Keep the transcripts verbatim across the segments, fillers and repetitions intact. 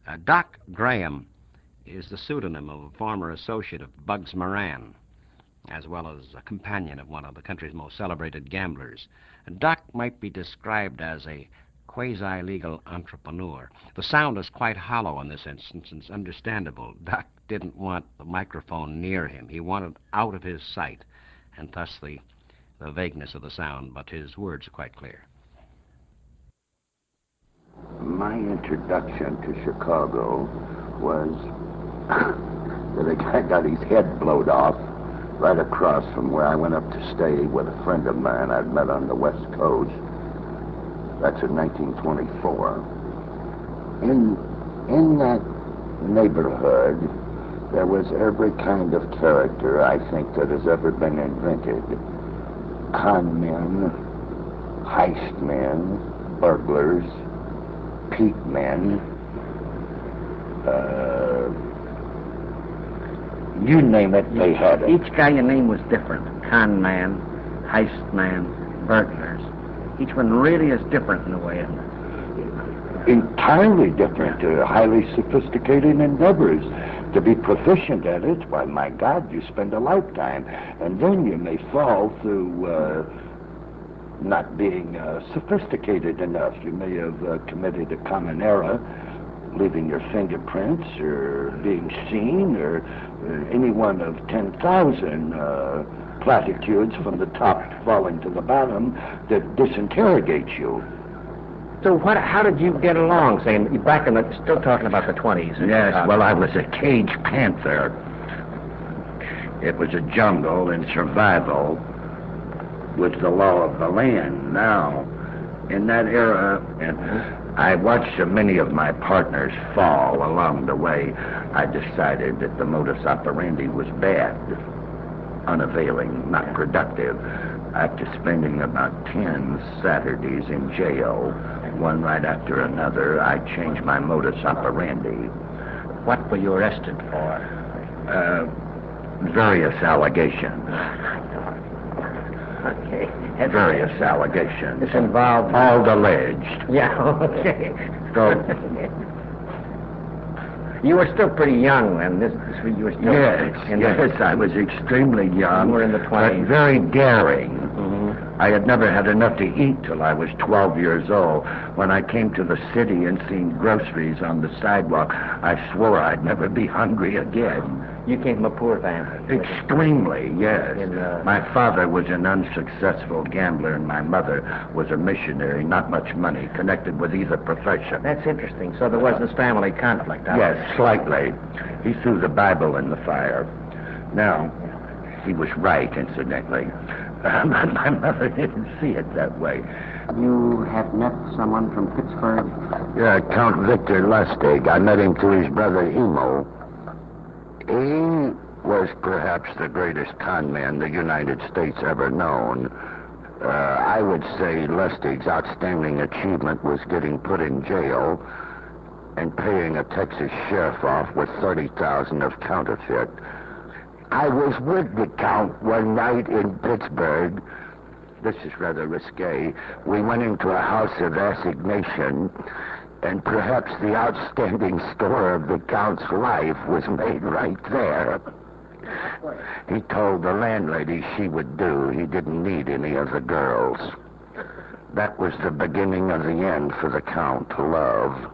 Uh, Doc Graham is the pseudonym of a former associate of Bugs Moran, as well as a companion of one of the country's most celebrated gamblers. Doc might be described as a quasi-legal entrepreneur. The sound is quite hollow in this instance, and it's understandable. Doc didn't want the microphone near him. He wanted out of his sight, and thus the, the vagueness of the sound, but his words are quite clear. My introduction to Chicago was that a guy got his head blowed off right across from where I went up to stay with a friend of mine I'd met on the West Coast. That's in nineteen twenty-four. In, in that neighborhood, there was every kind of character, I think, that has ever been invented. Con men, heist men, burglars, peak men, uh, you name it, they had it. Each guy you named was different. Con man, heist man, burglars. Each one really is different in a way, isn't it? Entirely different, uh, highly sophisticated endeavors. To be proficient at it, why, my God, you spend a lifetime. And then you may fall through uh, not being uh, sophisticated enough. You may have uh, committed a common error, leaving your fingerprints or being seen, or uh, any one of ten thousand uh, platitudes from the top falling to the bottom that disinterrogates you. So what? How did you get along, saying, back in the, still talking about the twenties? Yes, well, I was a cage panther. It was a jungle and survival was the law of the land. Now, in that era, and I watched so many of my partners fall along the way, I decided that the modus operandi was bad, unavailing, not productive. After spending about ten Saturdays in jail, one right after another, I changed my modus operandi. What were you arrested for? Uh, various allegations. Okay. Various allegations. This involved... All alleged. Yeah, okay. So... You were still pretty young then. This, this you were still yes, in yes, the, I was extremely young. You were in the twenties. But very daring. Mm-hmm. I had never had enough to eat till I was twelve years old. When I came to the city and seen groceries on the sidewalk, I swore I'd never be hungry again. You came from a poor family. Extremely, yes. In, uh, my father was an unsuccessful gambler, and my mother was a missionary. Not much money connected with either profession. That's interesting. So there was this family conflict, huh? Yes, slightly. He threw the Bible in the fire. Now, he was right, incidentally. Uh, but my mother didn't see it that way. You have met someone from Pittsburgh? Yeah, Count Victor Lustig. I met him through his brother Emo. He was perhaps the greatest con man the United States ever known. Uh, I would say Lustig's outstanding achievement was getting put in jail and paying a Texas sheriff off with thirty thousand dollars of counterfeit. I was with the Count one night in Pittsburgh. This is rather risque. We went into a house of assignation, and perhaps the outstanding story of the Count's life was made right there. He told the landlady she would do. He didn't need any of the girls. That was the beginning of the end for the Count to love.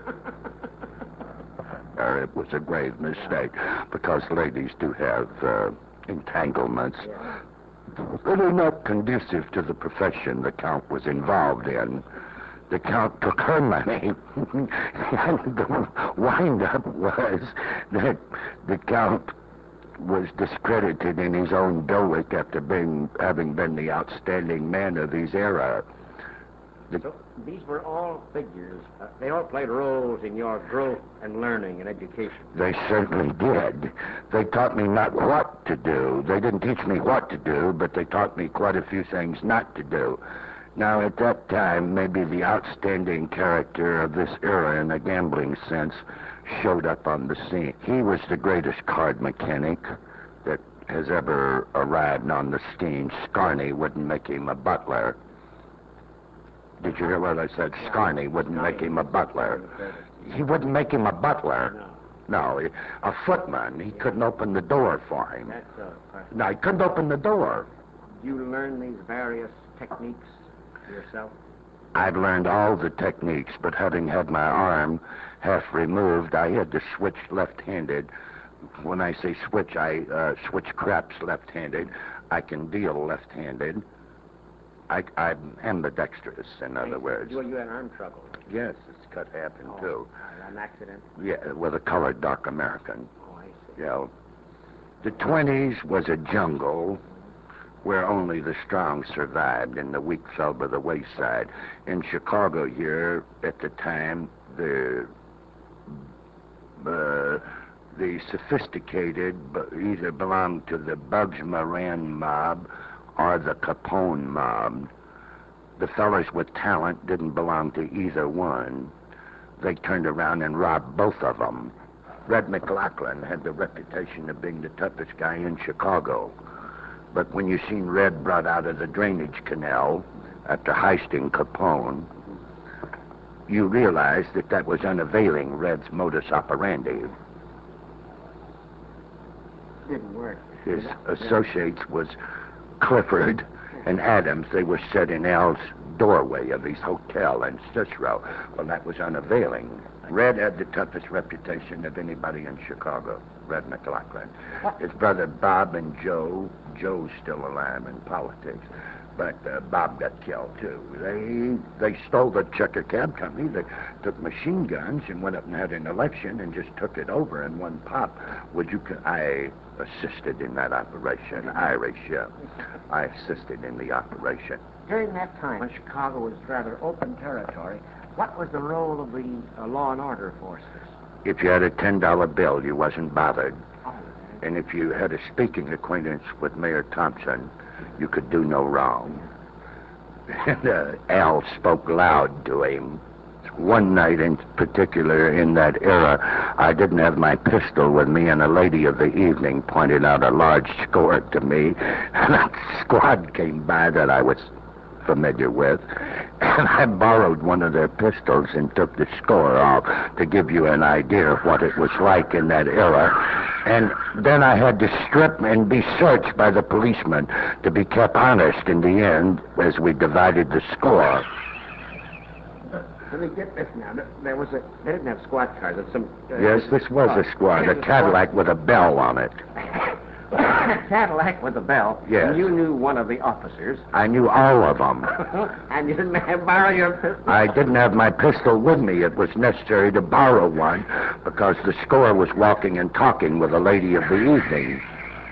Uh, it was a grave mistake, because ladies do have uh, entanglements that are not conducive to the profession the Count was involved in. The Count took her money, and the wind-up was that the Count was discredited in his own Dolic after being, having been the outstanding man of his era. The so these were all figures. Uh, they all played roles in your growth and learning and education. They certainly did. They taught me not what to do. They didn't teach me what to do, but they taught me quite a few things not to do. Now, at that time, maybe the outstanding character of this era in a gambling sense showed up on the scene. He was the greatest card mechanic that has ever arrived on the scene. Scarney wouldn't make him a butler. Did you hear what I said? Scarney wouldn't make him a butler. He wouldn't make him a butler. No. No, he- a footman. He couldn't open the door for him. That's so. No, he couldn't open the door. You learn these various techniques yourself? I've learned all the techniques, but having had my arm half removed, I had to switch left-handed. When I say switch, I uh, switch craps left-handed. I can deal left-handed. I, I'm ambidextrous, in other words. You, you had arm trouble? Yes, it's cut half in Oh, two. uh, an accident? Yeah, with a colored dark American. Oh, I see. You know, the twenties was a jungle where only the strong survived and the weak fell by the wayside. In Chicago here, at the time, the uh, the sophisticated b- either belonged to the Bugs Moran mob or the Capone mob. The fellas with talent didn't belong to either one. They turned around and robbed both of them. Red McLaughlin had the reputation of being the toughest guy in Chicago. But when you seen Red brought out of the drainage canal after heisting Capone, you realized that that was unavailing Red's modus operandi. Didn't work. His associates was Clifford and Adams. They were set in Al's doorway of his hotel in Cicero. Well, that was unavailing. Red had the toughest reputation of anybody in Chicago, Red McLaughlin. His brother Bob and Joe, Joe's still alive in politics, but uh, Bob got killed too. They they stole the Checker Cab Company. They took machine guns and went up and had an election and just took it over in one pop. Would you? I assisted in that operation. Irish, yeah. I assisted in the operation. During that time, when Chicago was rather open territory, what was the role of the uh, law and order forces? If you had a ten dollar bill, you wasn't bothered. Oh, And if you had a speaking acquaintance with Mayor Thompson, you could do no wrong. And uh, Al spoke loud to him. One night in particular in that era, I didn't have my pistol with me, and a lady of the evening pointed out a large score to me, and a squad came by that I was familiar with, and I borrowed one of their pistols and took the score off to give you an idea of what it was like in that era. And then I had to strip and be searched by the policeman to be kept honest in the end as we divided the score. Let me get this now. There was a. They didn't have squad cars. It's some. Uh, Yes, this was a squad, a Cadillac with a bell on it. A Cadillac with a bell. Yes. And you knew one of the officers. I knew all of them. And you didn't have borrow your pistol. I didn't have my pistol with me. It was necessary to borrow one because the score was walking and talking with a lady of the evening.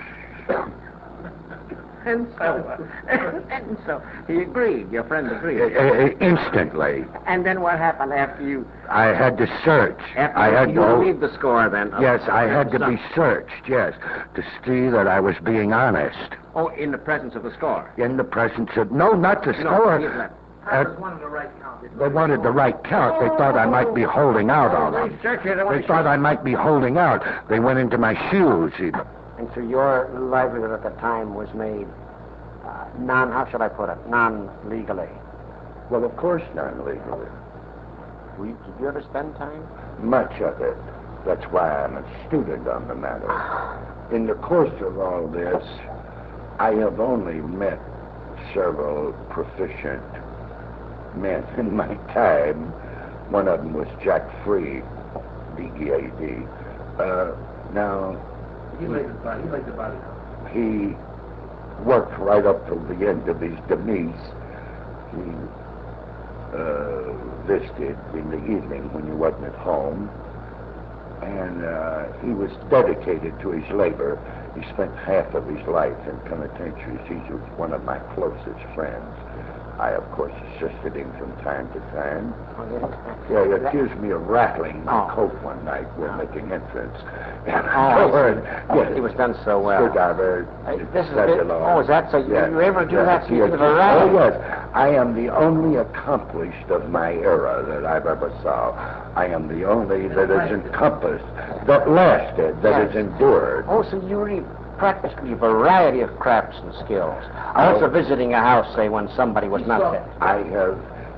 And so, and so he agreed. Your friend agreed. Uh, uh, instantly. And then what happened after you? I had to search. After I had you to. leave the score, then. of- Yes, of I your had to son. be searched, yes, to see that I was being honest. Oh, in the presence of the score. In the presence of, no, not the No, score. he had left. Uh, wanted the right count. they wanted the right count. They thought I might be holding out on Oh, them. they searched you. They They wanted- thought I might be holding out. They went into my shoes even. And so your livelihood at the time was made uh, non, how should I put it, non-legally. Well, of course, non-legally. Did you ever spend time? Much of it. That's why I'm a student on the matter. In the course of all this, I have only met several proficient men in my time. One of them was Jack Free, D E A D. Uh, now, He laid the body. He laid the body down. he worked right up till the end of his demise. He uh, visited in the evening when he wasn't at home, and uh, he was dedicated to his labor. He spent half of his life in penitentiaries. He was one of my closest friends. I, of course, assisted him from time to time. Yeah, he accused me of rattling my Oh. coat one night while making entrance. Oh, I see. Yes, It was done so well. Stood out there, Uh, this is said a bit- hello. oh, is that so? You- Yes, you were able to do yes, that so you yes, could yes. variety? Oh, yes. I am the only accomplished of my era that I've ever saw. I am the only that is encompassed, that lasted, that Yes. has endured. Oh, so you really practically a variety of crafts and skills. Also visiting a house, say, when somebody was not fit. I have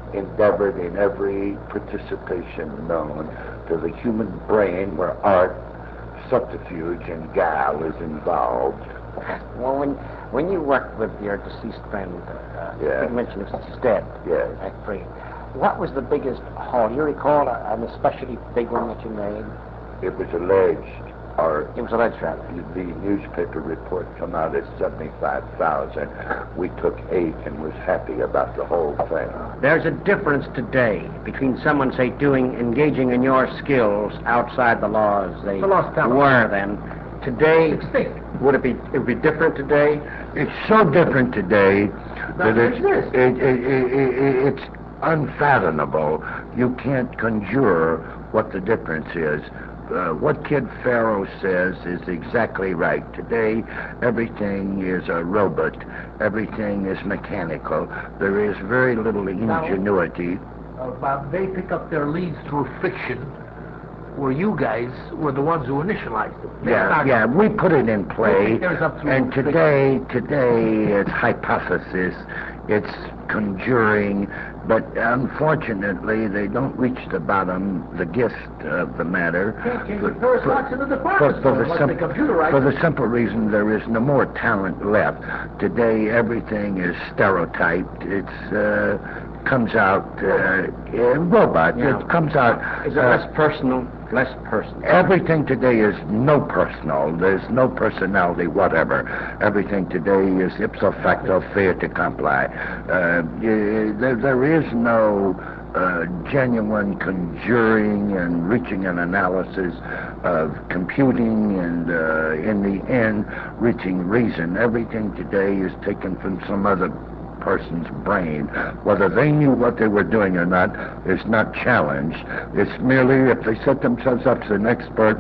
endeavored in every participation known to the human brain where art, subterfuge, and guile is involved. Well, when when you worked with your deceased friend, uh, Yeah. you mentioned he's dead. Yes. Mac Free. What was the biggest haul? You recall a, an especially big one that you made? It was alleged, or It was alleged, rather. the newspaper report come out as seventy-five thousand. We took eight and was happy about the whole thing. There's a difference today between someone, say, doing, engaging in your skills outside the laws they The lost talent. were then. Today, Extinct. would it be it would be different today? It's so different today that Doesn't it's, exist. it, it, it, it, it's unfathomable. You can't conjure what the difference is. Uh, what Kid Pharaoh says is exactly right. Today, everything is a robot. Everything is mechanical. There is very little ingenuity. Uh, Bob, they pick up their leads through fiction, where you guys were the ones who initialized it. They Yeah, started- yeah, we put it in They play, pick theirs up through and fiction. today, today it's hypothesis, it's conjuring, but unfortunately they don't reach the bottom, the gist of the matter. Can't change For- the first for- lots in the for, department for, store the unless sim- they computerize for it. the simple reason there is no more talent left. Today everything is stereotyped. It's uh, comes out uh, in robot. Yeah. It comes out. Is it uh, less personal? Less personal. Everything today is no personal. There's no personality whatever. Everything today is ipso facto fait accompli. Uh, y- there, there is no uh, genuine conjuring and reaching an analysis of computing and uh, in the end reaching reason. Everything today is taken from some other person's brain. Whether they knew what they were doing or not is not challenged. It's merely if they set themselves up as an expert,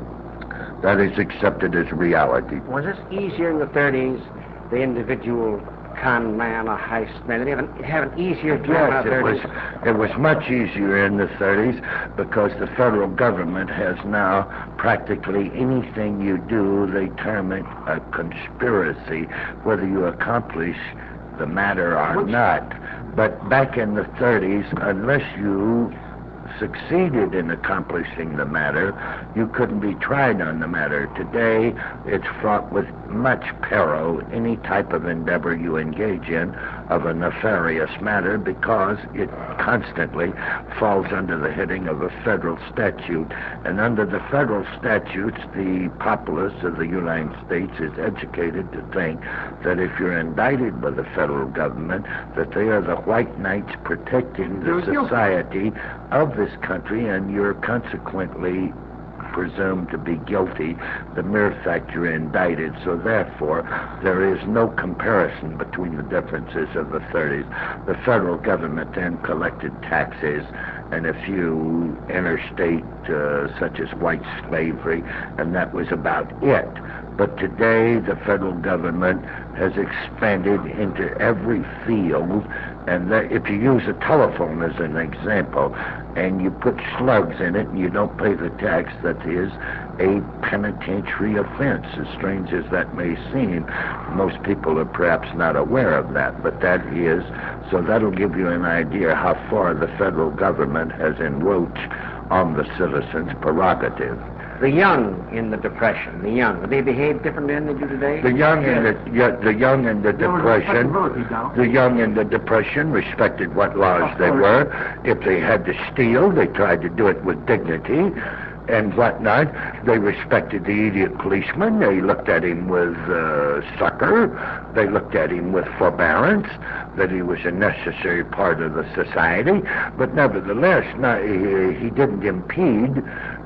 that is accepted as reality. Was this easier in the thirties, the individual con man or heist man? Did he have an, have an easier job Yes, in the it was, thirties? it was much easier in the thirties because the federal government has now practically anything you do, they term it a conspiracy, whether you accomplish the matter or not. But back in the thirties, unless you succeeded in accomplishing the matter, you couldn't be tried on the matter. Today, it's fraught with much peril, any type of endeavor you engage in of a nefarious matter, because it constantly falls under the heading of a federal statute. And under the federal statutes, the populace of the United States is educated to think that if you're indicted by the federal government, that they are the white knights protecting the You're guilty. society of this country, and you're consequently presumed to be guilty the mere fact you're indicted. So therefore, there is no comparison between the differences of the thirties. The federal government then collected taxes and a few interstate, uh, such as white slavery, and that was about it. But today, the federal government has expanded into every field, and that if you use a telephone as an example, and you put slugs in it and you don't pay the tax, that is a penitentiary offense, as strange as that may seem. Most people are perhaps not aware of that, but that is, so that'll give you an idea how far the federal government has encroached on the citizen's prerogative. The young in the Depression, the young, did they behave differently than they do today? The young in the yeah, the young in the There was depression, respectability now. the young in the depression respected what laws they were. If they had to steal, they tried to do it with dignity and whatnot. They respected the idiot policeman. They looked at him with uh, succor. They looked at him with forbearance, that he was a necessary part of the society. But nevertheless, no, he, he didn't impede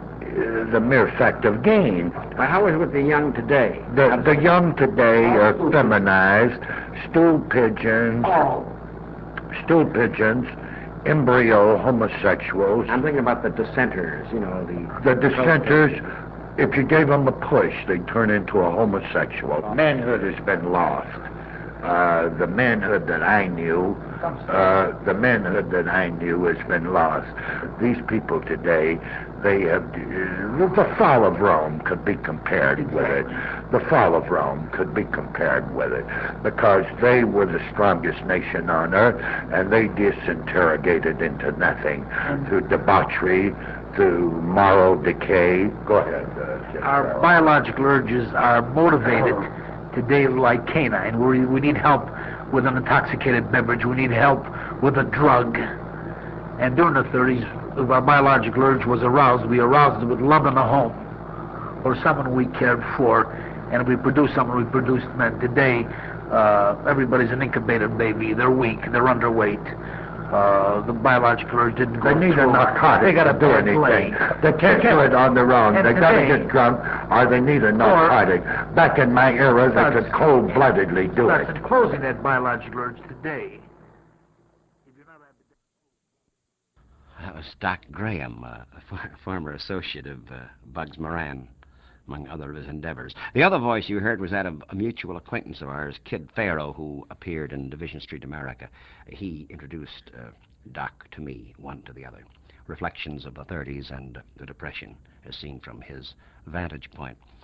Uh, the mere fact of gain. But how is it with the young today? The, the young today are feminized, stool pigeons, Oh, stool pigeons, embryo homosexuals. I'm thinking about the dissenters, you know, the... The dissenters, if you gave them a push, they'd turn into a homosexual. Manhood has been lost. Uh, the manhood that I knew, uh, the manhood that I knew has been lost. These people today, they have, uh, the fall of Rome could be compared with it. The fall of Rome could be compared with it, because they were the strongest nation on earth, and they disintegrated into nothing through debauchery, through moral decay. Go ahead. Uh, Our biological urges are motivated today like canine. We, we need help with an intoxicated beverage. We need help with a drug. And during the thirties, if our biological urge was aroused, we aroused it with love in the home or someone we cared for, and if we produced someone, we produced men. Today, uh, everybody's an incubator baby. They're weak. They're underweight. Uh, the biological urge didn't go They need a through. narcotic They got to to do do anything. anything. They can't do it on their own. And They got to today- get drunk, or they need a narcotic. Back in my era, they That's- could cold-bloodedly do That's it. in closing that biological urge today. That was Doc Graham, uh, a for- former associate of uh, Bugs Moran, among other of his endeavors. The other voice you heard was that of a mutual acquaintance of ours, Kid Pharaoh, who appeared in Division Street, America. He introduced uh, Doc to me, one to the other. Reflections of the thirties and the Depression, as seen from his vantage point.